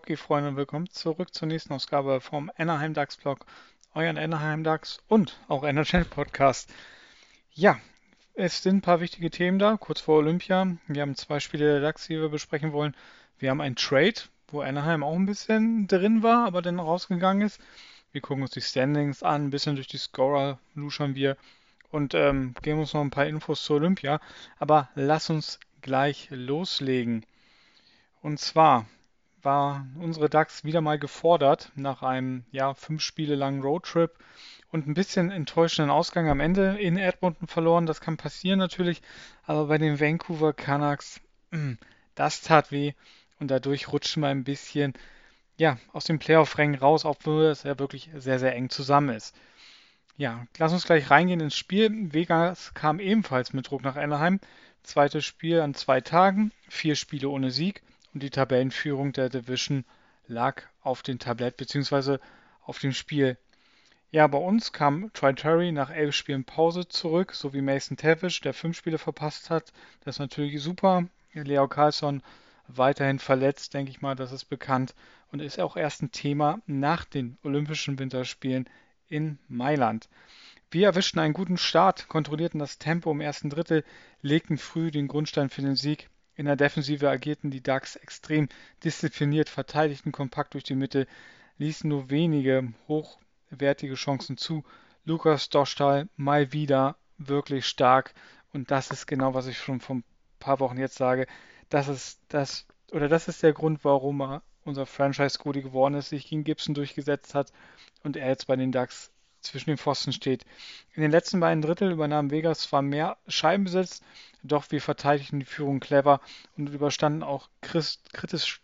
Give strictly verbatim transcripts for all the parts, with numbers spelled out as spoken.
Hockey-Freunde und willkommen zurück zur nächsten Ausgabe vom Anaheim Ducks Blog, euren Anaheim Ducks und auch N H L Podcast. Ja, es sind ein paar wichtige Themen da, kurz vor Olympia. Wir haben zwei Spiele der Ducks, die wir besprechen wollen. Wir haben einen Trade, wo Anaheim auch ein bisschen drin war, aber dann rausgegangen ist. Wir gucken uns die Standings an, ein bisschen durch die Scorer luschern wir und ähm, geben uns noch ein paar Infos zur Olympia. Aber lass uns gleich loslegen. Und zwar war unsere Ducks wieder mal gefordert nach einem ja, fünf Spiele langen Roadtrip und ein bisschen enttäuschenden Ausgang am Ende in Edmonton verloren. Das kann passieren natürlich, aber bei den Vancouver Canucks, mh, das tat weh und dadurch rutschen wir ein bisschen ja, aus dem Playoff-Rängen raus, obwohl es ja wirklich sehr, sehr eng zusammen ist. Ja, lass uns gleich reingehen ins Spiel. Vegas kam ebenfalls mit Druck nach Anaheim. Zweites Spiel an zwei Tagen, vier Spiele ohne Sieg und die Tabellenführung der Division lag auf dem Tablett bzw. auf dem Spiel. Ja, bei uns kam Troy Terry nach elf Spielen Pause zurück, sowie Mason Tavish, der fünf Spiele verpasst hat. Das ist natürlich super. Leo Carlsson weiterhin verletzt, denke ich mal, das ist bekannt und ist auch erst ein Thema nach den Olympischen Winterspielen in Mailand. Wir erwischten einen guten Start, kontrollierten das Tempo im ersten Drittel, legten früh den Grundstein für den Sieg. In der Defensive agierten die Ducks extrem diszipliniert, verteidigten kompakt durch die Mitte, ließen nur wenige hochwertige Chancen zu. Lukas Dostal mal wieder wirklich stark und das ist genau, was ich schon vor ein paar Wochen jetzt sage. Das ist das oder das ist der Grund, warum er unser Franchise-Goalie geworden ist, sich gegen Gibson durchgesetzt hat und er jetzt bei den Ducks zwischen den Pfosten steht. In den letzten beiden Drittel übernahm Vegas zwar mehr Scheibenbesitz, doch wir verteidigten die Führung clever und überstanden auch kritisch,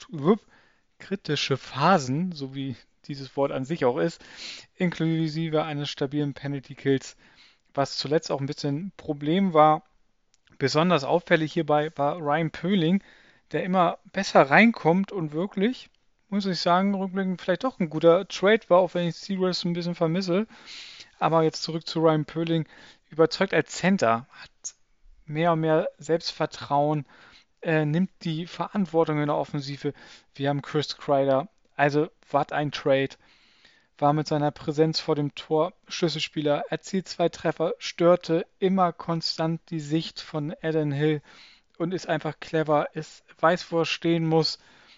kritische Phasen, so wie dieses Wort an sich auch ist, inklusive eines stabilen Penalty Kills, was zuletzt auch ein bisschen Problem war. Besonders auffällig hierbei war Ryan Poehling, der immer besser reinkommt und wirklich, muss ich sagen, rückblickend vielleicht doch ein guter Trade war, auch wenn ich Series ein bisschen vermisse. Aber jetzt zurück zu Ryan Poehling, überzeugt als Center, hat mehr und mehr Selbstvertrauen, äh, nimmt die Verantwortung in der Offensive. Wir haben Chris Kreider, also was ein Trade. War mit seiner Präsenz vor dem Tor Schlüsselspieler, erzielt zwei Treffer, störte immer konstant die Sicht von Adin Hill und ist einfach clever, ist, weiß, wo er stehen muss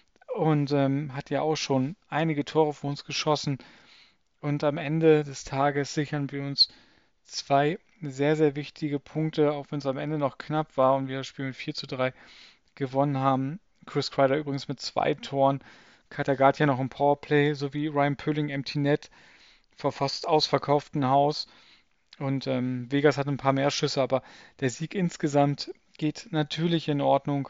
und ähm, hat ja auch schon einige Tore für uns geschossen. Und am Ende des Tages sichern wir uns zwei sehr, sehr wichtige Punkte, auch wenn es am Ende noch knapp war und wir das Spiel mit vier zu drei gewonnen haben. Chris Kreider übrigens mit zwei Toren, Katagatia noch im Powerplay sowie Ryan Poehling Empty Net vor fast ausverkauftem Haus. Und ähm, Vegas hat ein paar mehr Schüsse, aber der Sieg insgesamt geht natürlich in Ordnung.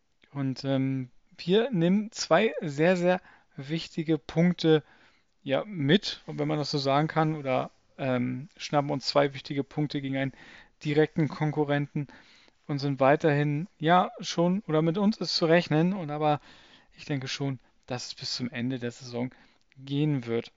Und ähm, wir nehmen zwei sehr, sehr wichtige Punkte ja, mit, wenn man das so sagen kann, oder ähm, schnappen uns zwei wichtige Punkte gegen einen direkten Konkurrenten und sind weiterhin, ja, schon, oder mit uns ist zu rechnen, und aber ich denke schon, dass es bis zum Ende der Saison gehen wird.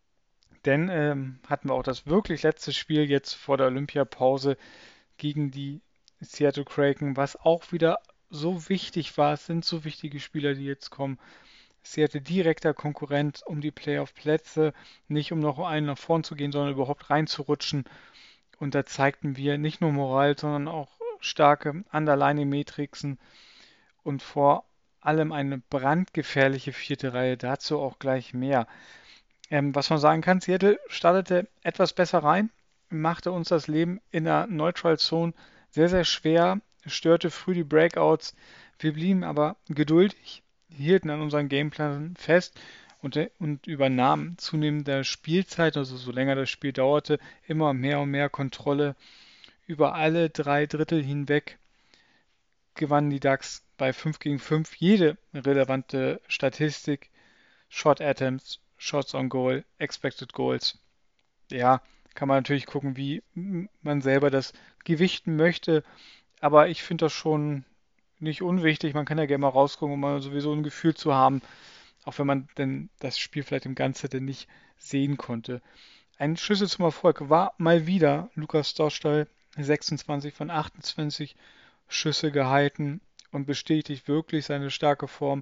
Denn ähm, hatten wir auch das wirklich letzte Spiel jetzt vor der Olympiapause gegen die Seattle Kraken, was auch wieder so wichtig war. Es sind so wichtige Spieler, die jetzt kommen. Seattle direkter Konkurrent um die Playoff-Plätze, nicht um noch einen nach vorn zu gehen, sondern überhaupt reinzurutschen. Und da zeigten wir nicht nur Moral, sondern auch starke Underline-Metrixen und vor allem eine brandgefährliche vierte Reihe. Dazu auch gleich mehr. Ähm, was man sagen kann, Seattle startete etwas besser rein, machte uns das Leben in der Neutral Zone sehr, sehr schwer, störte früh die Breakouts. Wir blieben aber geduldig, hielten an unseren Gameplan fest und, äh, und übernahmen zunehmend der Spielzeit, also so länger das Spiel dauerte, immer mehr und mehr Kontrolle über alle drei Drittel hinweg. Gewannen die Ducks bei fünf gegen fünf jede relevante Statistik, Shot Attempts, Shots on Goal, Expected Goals. Ja, kann man natürlich gucken, wie man selber das gewichten möchte, aber ich finde das schon nicht unwichtig. Man kann ja gerne mal rausgucken, um mal sowieso ein Gefühl zu haben, auch wenn man denn das Spiel vielleicht im Ganzen denn nicht sehen konnte. Ein Schlüssel zum Erfolg war mal wieder Lukas Dostal, sechsundzwanzig von achtundzwanzig Schüsse gehalten und bestätigt wirklich seine starke Form.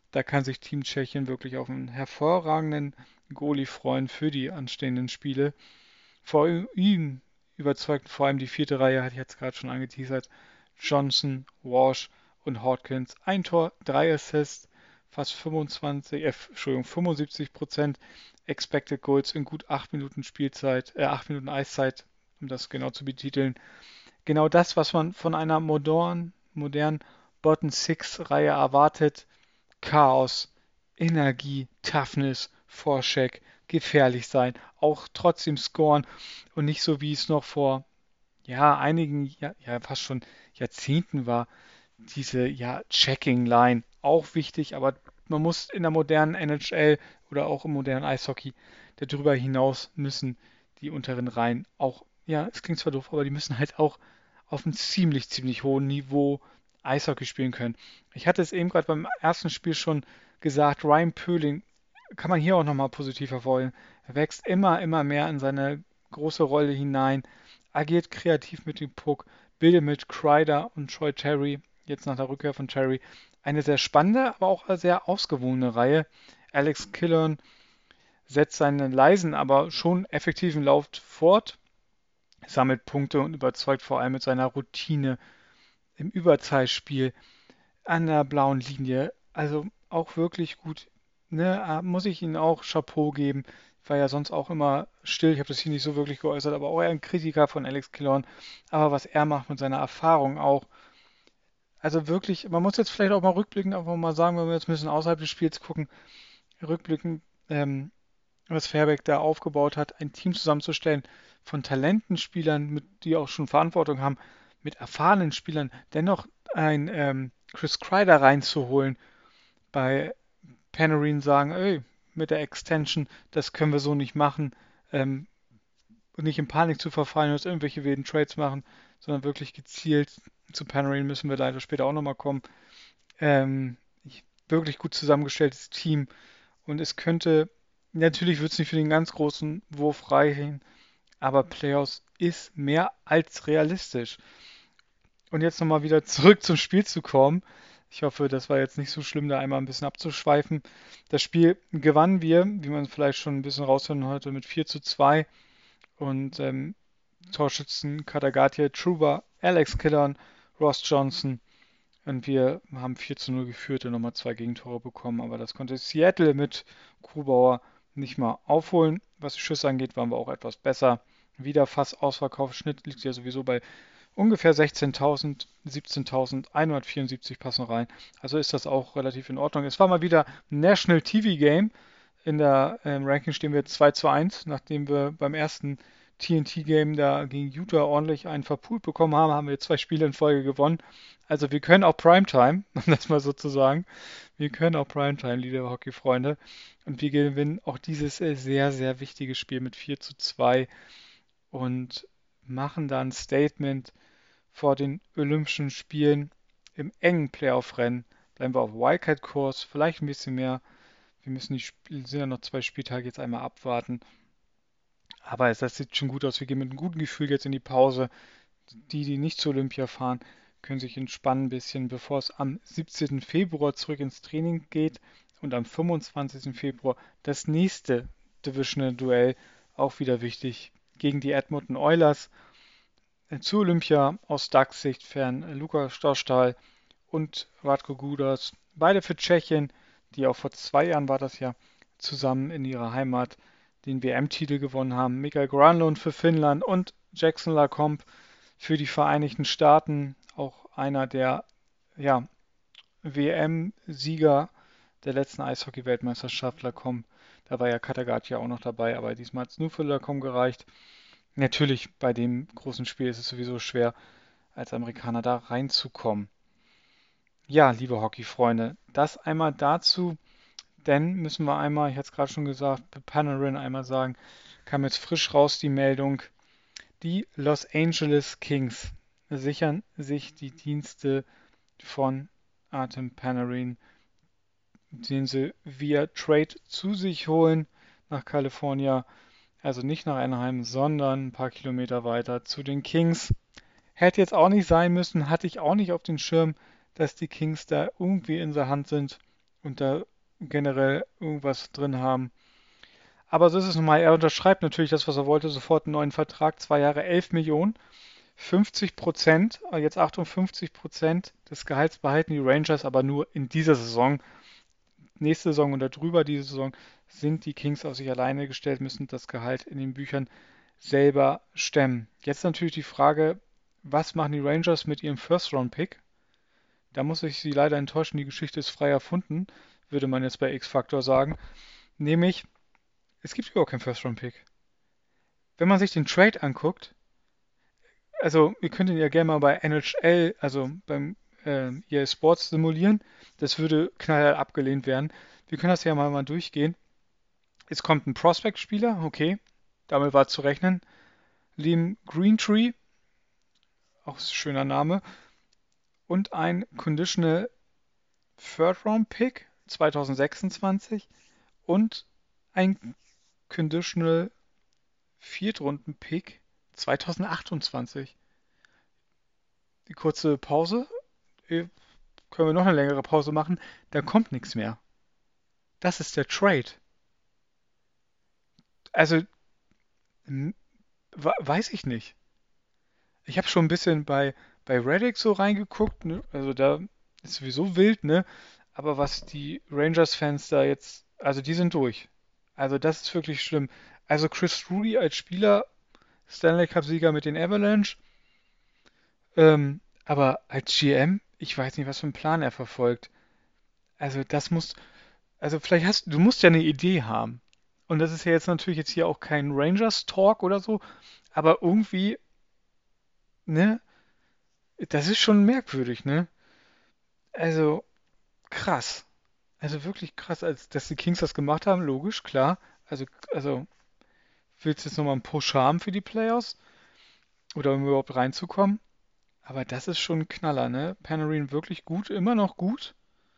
Da kann sich Team Tschechien wirklich auf einen hervorragenden Goalie freuen für die anstehenden Spiele. Vor ihm überzeugt vor allem die vierte Reihe, hatte ich jetzt gerade schon angeteasert. Johnson, Walsh und Hawkins. Ein Tor, drei Assists, fast fünfundzwanzig, äh, Entschuldigung, fünfundsiebzig Prozent Expected Goals in gut acht Minuten Spielzeit, äh, acht Minuten Eiszeit, um das genau zu betiteln. Genau das, was man von einer modernen, modernen Bottom Six Reihe erwartet. Chaos, Energie, Toughness, Vorcheck, gefährlich sein, auch trotzdem scoren und nicht so wie es noch vor ja einigen ja, ja fast schon Jahrzehnten war, diese ja Checking Line auch wichtig, aber man muss in der modernen N H L oder auch im modernen Eishockey darüber hinaus müssen die unteren Reihen auch ja, es klingt zwar doof, aber die müssen halt auch auf einem ziemlich ziemlich hohen Niveau Eishockey spielen können. Ich hatte es eben gerade beim ersten Spiel schon gesagt, Ryan Poehling kann man hier auch nochmal positiv hervorheben. Er wächst immer, immer mehr in seine große Rolle hinein, agiert kreativ mit dem Puck, bildet mit Kreider und Troy Terry, jetzt nach der Rückkehr von Terry, eine sehr spannende, aber auch sehr ausgewogene Reihe. Alex Killorn setzt seinen leisen, aber schon effektiven Lauf fort, sammelt Punkte und überzeugt vor allem mit seiner Routine im Überzahlspiel an der blauen Linie. Also auch wirklich gut. Ne, äh, muss ich Ihnen auch Chapeau geben. Ich war ja sonst auch immer still. Ich habe das hier nicht so wirklich geäußert, aber auch eher ein Kritiker von Alex Killorn. Aber was er macht mit seiner Erfahrung auch. Also wirklich, man muss jetzt vielleicht auch mal rückblicken, einfach mal sagen, wenn wir jetzt ein bisschen außerhalb des Spiels gucken, rückblicken, ähm, was Fairbeck da aufgebaut hat, ein Team zusammenzustellen von Talentenspielern, mit, die auch schon Verantwortung haben, mit erfahrenen Spielern, dennoch ein ähm, Chris Kreider reinzuholen, bei Panarin sagen, ey, mit der Extension, das können wir so nicht machen, ähm, und nicht in Panik zu verfallen und irgendwelche wilden Trades machen, sondern wirklich gezielt zu Panarin müssen wir leider später auch nochmal kommen. Ähm, ich, wirklich gut zusammengestelltes Team und es könnte, natürlich wird es nicht für den ganz großen Wurf reichen, aber Playoffs ist mehr als realistisch. Und jetzt nochmal wieder zurück zum Spiel zu kommen. Ich hoffe, das war jetzt nicht so schlimm, da einmal ein bisschen abzuschweifen. Das Spiel gewannen wir, wie man vielleicht schon ein bisschen raushören heute, mit vier zu zwei. Und ähm, Torschützen Katagatia, Truba, Alex Killorn, Ross Johnson. Und wir haben vier zu null geführt und nochmal zwei Gegentore bekommen. Aber das konnte Seattle mit Grubauer nicht mal aufholen. Was die Schüsse angeht, waren wir auch etwas besser. Wieder fast ausverkauft. Schnitt liegt ja sowieso bei ungefähr sechzehntausend, siebzehntausendeinhundertvierundsiebzig passen rein. Also ist das auch relativ in Ordnung. Es war mal wieder ein National T V Game. In der ähm, Ranking stehen wir zwei zu eins, nachdem wir beim ersten T N T-Game da gegen Utah ordentlich einen verpult bekommen haben, haben wir zwei Spiele in Folge gewonnen. Also wir können auch Primetime, um das mal so zu sagen. Wir können auch Primetime, liebe Hockey-Freunde. Und wir gewinnen auch dieses äh, sehr, sehr wichtige Spiel mit vier zu zwei und machen dann ein Statement vor den Olympischen Spielen im engen Playoff-Rennen. Bleiben wir auf Wildcard-Kurs, vielleicht ein bisschen mehr. Wir müssen die Spiel sind ja noch zwei Spieltage jetzt einmal abwarten. Aber es, das sieht schon gut aus. Wir gehen mit einem guten Gefühl jetzt in die Pause. Die, die nicht zur Olympia fahren, können sich entspannen ein bisschen, bevor es am siebzehnten Februar zurück ins Training geht und am fünfundzwanzigsten Februar das nächste Divisional-Duell, auch wieder wichtig, gegen die Edmonton Oilers. Zu Olympia aus Ducks-Sicht fern Luka Stoschtal und Radko Gudas, beide für Tschechien, die auch vor zwei Jahren war das ja, zusammen in ihrer Heimat den W M-Titel gewonnen haben. Mikael Granlund für Finnland und Jackson Lacombe für die Vereinigten Staaten, auch einer der ja, W M-Sieger der letzten Eishockey-Weltmeisterschaft Lacombe. Da war ja Kattegat ja auch noch dabei, aber diesmal hat es nur für Lacombe gereicht. Natürlich, bei dem großen Spiel ist es sowieso schwer, als Amerikaner da reinzukommen. Ja, liebe Hockey-Freunde, das einmal dazu, denn müssen wir einmal, ich hatte es gerade schon gesagt, bei Panarin einmal sagen, kam jetzt frisch raus die Meldung, die Los Angeles Kings sichern sich die Dienste von Artem Panarin, den sie via Trade zu sich holen nach Kalifornien. Also nicht nach Anaheim, sondern ein paar Kilometer weiter zu den Kings. Hätte jetzt auch nicht sein müssen, hatte ich auch nicht auf den Schirm, dass die Kings da irgendwie in der Hand sind und da generell irgendwas drin haben. Aber so ist es nun mal. Er unterschreibt natürlich das, was er wollte, sofort einen neuen Vertrag. Zwei Jahre, elf Millionen. fünfzig Prozent, jetzt Achtung, fünfzig Prozent des Gehalts behalten die Rangers, aber nur in dieser Saison. Nächste Saison und darüber diese Saison sind die Kings auf sich alleine gestellt, müssen das Gehalt in den Büchern selber stemmen. Jetzt natürlich die Frage, was machen die Rangers mit ihrem First-Round-Pick? Da muss ich Sie leider enttäuschen, die Geschichte ist frei erfunden, würde man jetzt bei X-Factor sagen. Nämlich, es gibt überhaupt keinen First-Round-Pick. Wenn man sich den Trade anguckt, also ihr könnt ihn ja gerne mal bei N H L, also beim äh, E A Sports simulieren. Das würde knallhart abgelehnt werden. Wir können das ja mal, mal durchgehen. Es kommt ein Prospect-Spieler, okay, damit war zu rechnen. Liam Greentree, auch ein schöner Name. Und ein Conditional Third-Round-Pick zwanzig sechsundzwanzig und ein Conditional Viertrunden-Pick zwanzig achtundzwanzig. Die kurze Pause. Können wir noch eine längere Pause machen? Da kommt nichts mehr. Das ist der Trade. Also, weiß ich nicht. Ich habe schon ein bisschen bei, bei Reddit so reingeguckt. Ne? Also da ist sowieso wild, ne? Aber was die Rangers-Fans da jetzt, also die sind durch. Also das ist wirklich schlimm. Also Chris Drury als Spieler, Stanley Cup-Sieger mit den Avalanche. Ähm, aber als G M, ich weiß nicht, was für einen Plan er verfolgt. Also das muss, also vielleicht hast du musst ja eine Idee haben. Und das ist ja jetzt natürlich jetzt hier auch kein Rangers-Talk oder so, aber irgendwie, ne, das ist schon merkwürdig, ne? Also krass. Also wirklich krass, als dass die Kings das gemacht haben, logisch, klar. Also, also willst du jetzt nochmal einen Push haben für die Playoffs? Oder um überhaupt reinzukommen? Aber das ist schon ein Knaller, ne? Panarin wirklich gut, immer noch gut.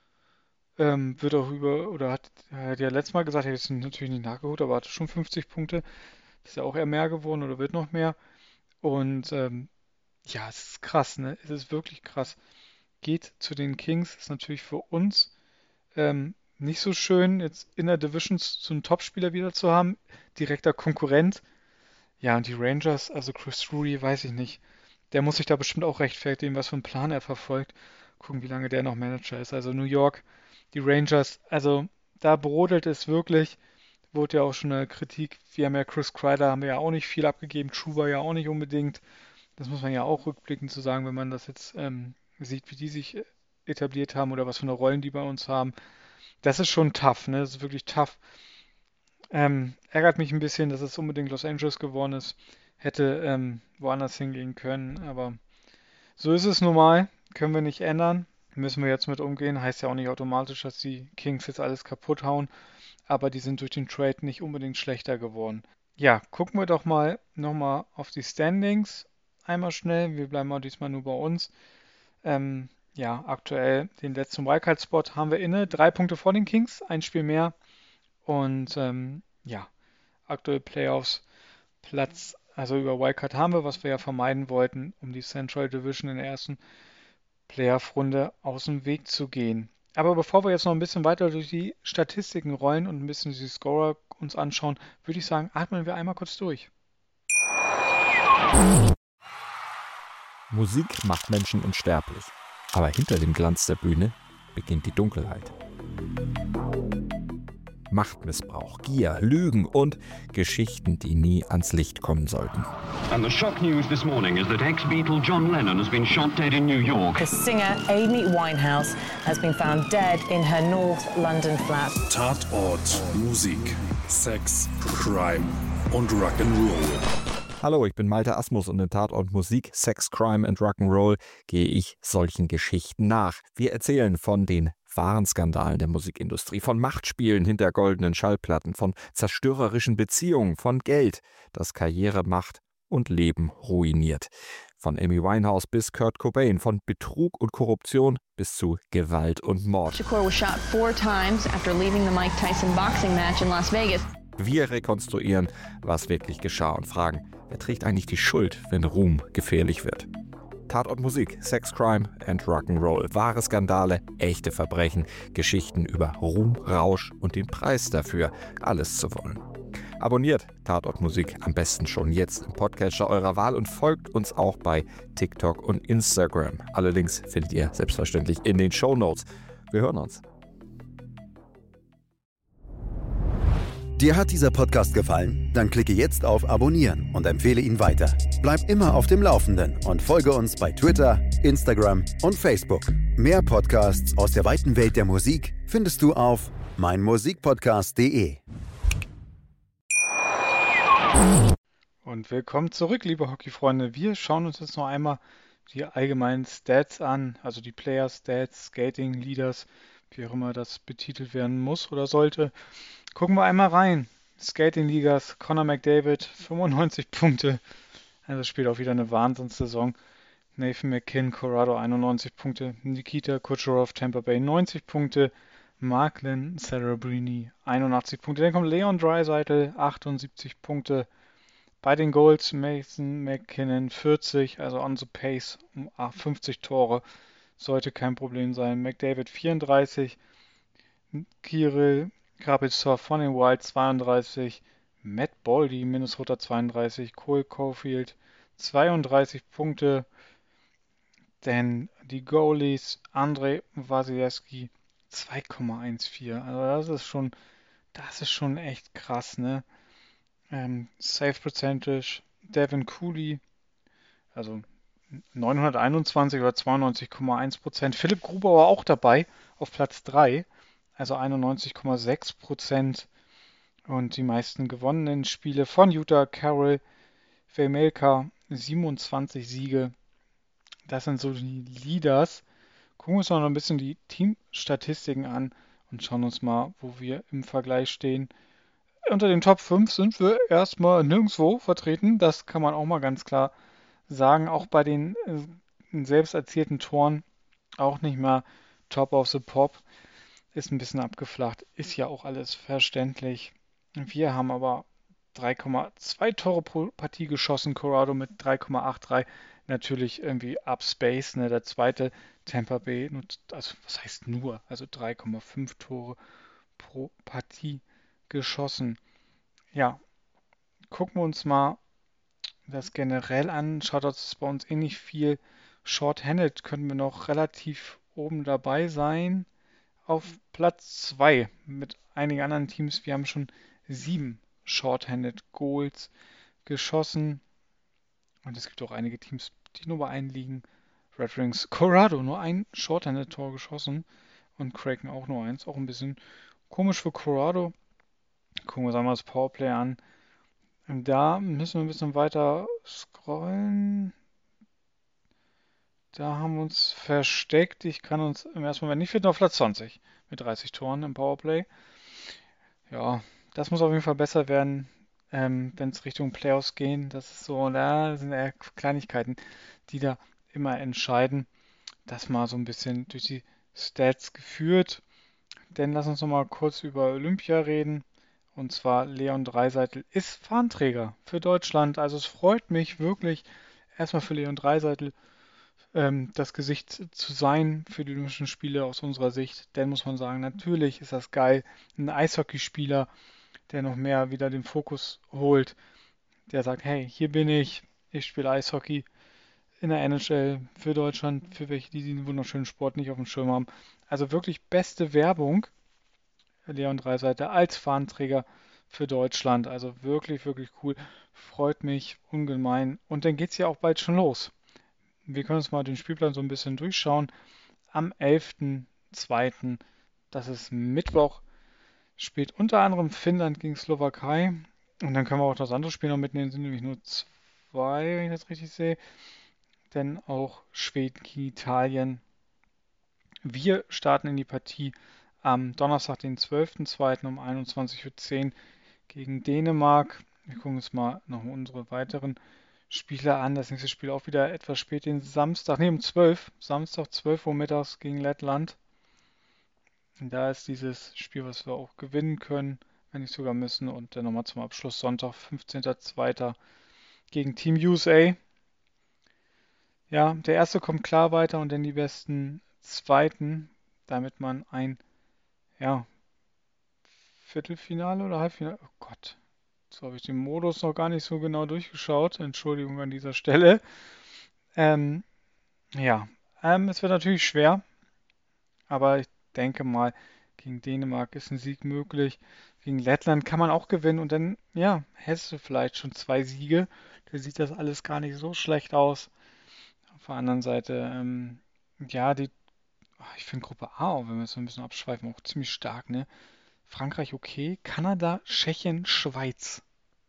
Ähm, wird auch über, oder hat, hat ja letztes Mal gesagt, er hat es natürlich nicht nachgeholt, aber hatte schon fünfzig Punkte. Ist ja auch eher mehr geworden oder wird noch mehr. Und ähm, ja, es ist krass, ne? Es ist wirklich krass. Geht zu den Kings, ist natürlich für uns ähm, nicht so schön, jetzt in der Division so einen Topspieler wieder zu haben. Direkter Konkurrent. Ja, und die Rangers, also Chris Drury, weiß ich nicht. Der muss sich da bestimmt auch rechtfertigen, was für einen Plan er verfolgt. Gucken, wie lange der noch Manager ist. Also New York, die Rangers, also da brodelt es wirklich. Wurde ja auch schon eine Kritik. Wir haben ja Chris Kreider, haben wir ja auch nicht viel abgegeben. Chuba ja auch nicht unbedingt. Das muss man ja auch rückblickend zu sagen, wenn man das jetzt ähm, sieht, wie die sich äh, etabliert haben oder was für eine Rollen die bei uns haben. Das ist schon tough, ne? Das ist wirklich tough. Ähm, ärgert mich ein bisschen, dass es unbedingt Los Angeles geworden ist. Hätte ähm, woanders hingehen können, aber so ist es normal. Können wir nicht ändern. Müssen wir jetzt mit umgehen. Heißt ja auch nicht automatisch, dass die Kings jetzt alles kaputt hauen, aber die sind durch den Trade nicht unbedingt schlechter geworden. Ja, gucken wir doch mal nochmal auf die Standings. Einmal schnell. Wir bleiben mal diesmal nur bei uns. Ähm, ja, aktuell den letzten Wildcard-Spot haben wir inne. Drei Punkte vor den Kings, ein Spiel mehr. Und ähm, ja, aktuell Playoffs Platz, also über Wildcard haben wir, was wir ja vermeiden wollten, um die Central Division in der ersten Playoff-Runde aus dem Weg zu gehen. Aber bevor wir jetzt noch ein bisschen weiter durch die Statistiken rollen und ein bisschen die Scorer uns anschauen, würde ich sagen, atmen wir einmal kurz durch. Musik macht Menschen unsterblich, aber hinter dem Glanz der Bühne beginnt die Dunkelheit. Machtmissbrauch, Gier, Lügen und Geschichten, die nie ans Licht kommen sollten. And the shock news this morning is that ex-Beatle John Lennon has been shot dead in New York. The singer Amy Winehouse has been found dead in her North London flat. Tatort, Musik, Sex, Crime und Rock'n'Roll. Hallo, ich bin Malte Asmus und in Tatort Musik, Sex, Crime and Rock'n'Roll gehe ich solchen Geschichten nach. Wir erzählen von den wahren Skandalen der Musikindustrie, von Machtspielen hinter goldenen Schallplatten, von zerstörerischen Beziehungen, von Geld, das Karriere macht und Leben ruiniert. Von Amy Winehouse bis Kurt Cobain, von Betrug und Korruption bis zu Gewalt und Mord. Shakur was shot four times after leaving the Mike Tyson boxing match in Las Vegas. Wir rekonstruieren, was wirklich geschah und fragen, wer trägt eigentlich die Schuld, wenn Ruhm gefährlich wird. Tatort Musik, Sex, Crime and Rock'n'Roll. Wahre Skandale, echte Verbrechen, Geschichten über Ruhm, Rausch und den Preis dafür, alles zu wollen. Abonniert Tatort Musik am besten schon jetzt im Podcatcher eurer Wahl und folgt uns auch bei TikTok und Instagram. Alle Links findet ihr selbstverständlich in den Shownotes. Wir hören uns. Dir hat dieser Podcast gefallen? Dann klicke jetzt auf Abonnieren und empfehle ihn weiter. Bleib immer auf dem Laufenden und folge uns bei Twitter, Instagram und Facebook. Mehr Podcasts aus der weiten Welt der Musik findest du auf meinmusikpodcast punkt de. Und willkommen zurück, liebe Hockeyfreunde. Wir schauen uns jetzt noch einmal die allgemeinen Stats an, also die Player Stats, Skating Leaders, wie auch immer das betitelt werden muss oder sollte. Gucken wir einmal rein. Skating Leaders, Connor McDavid, fünfundneunzig Punkte. Also spielt auch wieder eine Wahnsinnssaison. Nathan McKinn, Colorado, einundneunzig Punkte. Nikita Kucherov, Tampa Bay, neunzig Punkte. Marklin Celebrini, einundachtzig Punkte. Dann kommt Leon Draisaitl, achtundsiebzig Punkte. Bei den Goals Mason McKinnon, vierzig, also on the pace, um fünfzig Tore. Sollte kein Problem sein. McDavid, vierunddreißig. Kirill Kaprizov von den Wild, zweiunddreißig. Matt Boldy, Minnesota, zweiunddreißig. Cole Caulfield, zweiunddreißig Punkte. Denn die Goalies, Andrei Vasilevskiy, zwei Komma vierzehn. Also das ist schon, das ist schon echt krass, ne? Ähm, Save Percentage, Devin Cooley, also neunhunderteinundzwanzig oder zweiundneunzig Komma eins Prozent. Philipp Gruber war auch dabei auf Platz drei, also einundneunzig Komma sechs Prozent. Und die meisten gewonnenen Spiele von Utah, Carroll Vejmelka, siebenundzwanzig Siege. Das sind so die Leaders. Gucken wir uns noch ein bisschen die Teamstatistiken an und schauen uns mal, wo wir im Vergleich stehen. Unter den Top fünf sind wir erstmal nirgendwo vertreten. Das kann man auch mal ganz klar sagen. Auch bei den äh, selbst erzielten Toren auch nicht mehr Top of the Pop. Ist ein bisschen abgeflacht. Ist ja auch alles verständlich. Wir haben aber drei Komma zwei Tore pro Partie geschossen. Colorado mit drei Komma dreiundachtzig. Natürlich irgendwie Upspace. Ne? Der zweite Tampa Bay, also was heißt nur? Also drei Komma fünf Tore pro Partie geschossen. Ja, gucken wir uns mal das generell an. Shoutouts ist bei uns eh nicht viel. Shorthanded können wir noch relativ oben dabei sein. Auf Platz zwei mit einigen anderen Teams. Wir haben schon sieben Shorthanded Goals geschossen. Und es gibt auch einige Teams, die nur bei einem liegen. Red Wings Colorado nur ein Shorthanded Tor geschossen. Und Kraken auch nur eins. Auch ein bisschen komisch für Colorado. Gucken wir uns einmal das Powerplay an. Und da müssen wir ein bisschen weiter scrollen. Da haben wir uns versteckt. Ich kann uns im ersten Moment nicht finden. Auf Platz zwanzig mit dreißig Toren im Powerplay. Ja, das muss auf jeden Fall besser werden, ähm, wenn es Richtung Playoffs gehen. Das ist so, da sind eher Kleinigkeiten, die da immer entscheiden. Das mal so ein bisschen durch die Stats geführt. Denn lass uns noch mal kurz über Olympia reden. Und zwar Leon Draisaitl ist Fahnenträger für Deutschland. Also es freut mich wirklich erstmal für Leon Draisaitl ähm, das Gesicht zu sein für die Olympischen Spiele aus unserer Sicht. Denn muss man sagen, natürlich ist das geil. Ein Eishockeyspieler, der noch mehr wieder den Fokus holt. Der sagt, hey, hier bin ich. Ich spiele Eishockey in der N H L für Deutschland. Für welche, die diesen wunderschönen Sport nicht auf dem Schirm haben. Also wirklich beste Werbung. Leon Draisaitl als Fahnenträger für Deutschland. Also wirklich, wirklich cool. Freut mich ungemein. Und dann geht es ja auch bald schon los. Wir können uns mal den Spielplan so ein bisschen durchschauen. Am elften zweiten, das ist Mittwoch, spielt unter anderem Finnland gegen Slowakei. Und dann können wir auch das andere Spiel noch mitnehmen. Es sind nämlich nur zwei, wenn ich das richtig sehe. Denn auch Schweden gegen Italien. Wir starten in die Partie am Donnerstag, den zwölften zweiten um einundzwanzig Uhr zehn gegen Dänemark. Wir gucken uns mal noch unsere weiteren Spiele an. Das nächste Spiel auch wieder etwas spät, den Samstag, ne, um zwölf, Samstag zwölf Uhr mittags gegen Lettland. Und da ist dieses Spiel, was wir auch gewinnen können, wenn nicht sogar müssen. Und dann nochmal zum Abschluss Sonntag, fünfzehnten zweiten gegen Team U S A. Ja, der erste kommt klar weiter und dann die besten zweiten, damit man ein, ja, Viertelfinale oder Halbfinale. Oh Gott, so habe ich den Modus noch gar nicht so genau durchgeschaut. Entschuldigung an dieser Stelle. Ähm, ja, ähm, es wird natürlich schwer, aber ich denke mal, gegen Dänemark ist ein Sieg möglich. Gegen Lettland kann man auch gewinnen und dann, ja, hättest du vielleicht schon zwei Siege. Da sieht das alles gar nicht so schlecht aus. Auf der anderen Seite, ähm, ja, die, ach, ich finde Gruppe A, auch wenn wir es so ein bisschen abschweifen, auch ziemlich stark, ne? Frankreich okay, Kanada, Tschechien, Schweiz.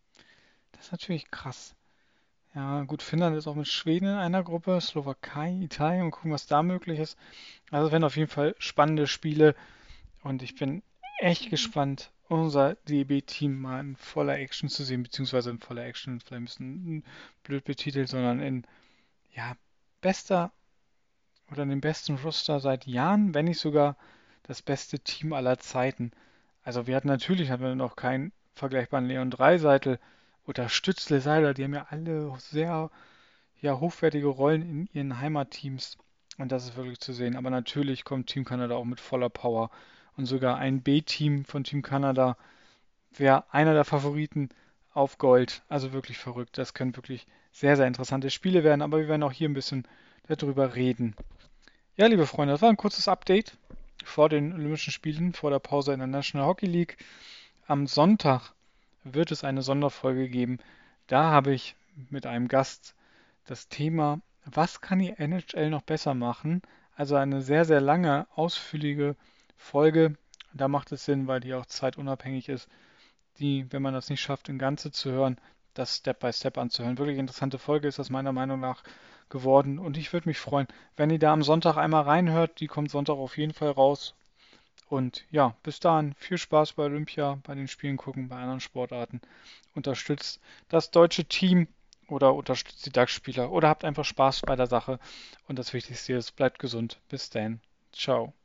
Das ist natürlich krass. Ja, gut, Finnland ist auch mit Schweden in einer Gruppe, Slowakei, Italien und gucken, was da möglich ist. Also es werden auf jeden Fall spannende Spiele und ich bin echt gespannt, unser D B-Team mal in voller Action zu sehen, beziehungsweise in voller Action, vielleicht ein bisschen blöd betitelt, sondern in, ja, bester oder den besten Roster seit Jahren, wenn nicht sogar das beste Team aller Zeiten. Also wir hatten natürlich hatten wir noch keinen vergleichbaren Leon Dreiseitel oder Stützle Seiler, die haben ja alle sehr ja, hochwertige Rollen in ihren Heimatteams. Und das ist wirklich zu sehen. Aber natürlich kommt Team Kanada auch mit voller Power. Und sogar ein B-Team von Team Kanada wäre einer der Favoriten auf Gold. Also wirklich verrückt. Das können wirklich sehr, sehr interessante Spiele werden. Aber wir werden auch hier ein bisschen darüber reden. Ja, liebe Freunde, das war ein kurzes Update vor den Olympischen Spielen, vor der Pause in der National Hockey League. Am Sonntag wird es eine Sonderfolge geben. Da habe ich mit einem Gast das Thema, was kann die N H L noch besser machen? Also eine sehr, sehr lange, ausführliche Folge. Da macht es Sinn, weil die auch zeitunabhängig ist, die, wenn man das nicht schafft, in Ganze zu hören, das Step by Step anzuhören. Wirklich interessante Folge ist das meiner Meinung nach geworden und ich würde mich freuen, wenn ihr da am Sonntag einmal reinhört. Die kommt Sonntag auf jeden Fall raus. Und ja, bis dahin viel Spaß bei Olympia, bei den Spielen gucken, bei anderen Sportarten. Unterstützt das deutsche Team oder unterstützt die D A X-Spieler oder habt einfach Spaß bei der Sache. Und das Wichtigste ist, bleibt gesund. Bis dann. Ciao.